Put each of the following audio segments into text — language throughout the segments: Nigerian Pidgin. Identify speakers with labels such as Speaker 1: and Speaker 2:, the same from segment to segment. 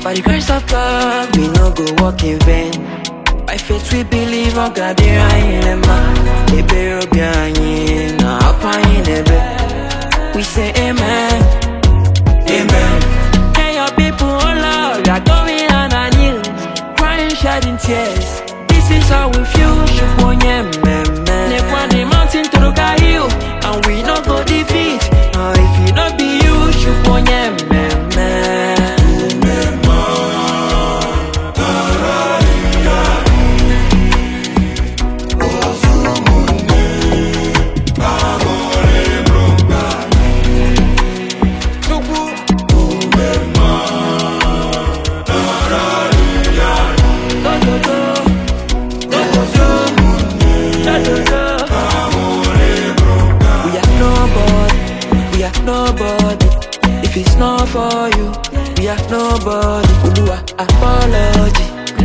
Speaker 1: For the grace of God, we no go walk in vain. By faith we believe on God, there I am. Ebe obi anyi na apa ebe. We say amen, amen. Hey your people, oh Lord, we are going on our knees, crying, shedding tears. This is how we feel. Shuponye meme. Never want the mountain to look at you, and we no go defeat. If you not be you, shuponye meme. Nobody, if it's not for you, we have nobody. We do a apology,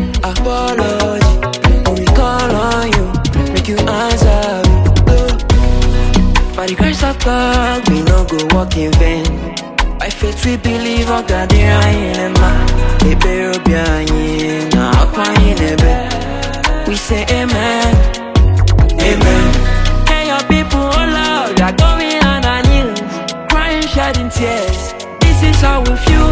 Speaker 1: when we call on you, make you answer. By the grace of God, we no go walk in vain. By faith we believe on God, there I am. Ebe obi anyi na apa ebe. We say amen, amen. Hey your people, oh Lord, we are going on our knees, shedding tears. This is how we feel.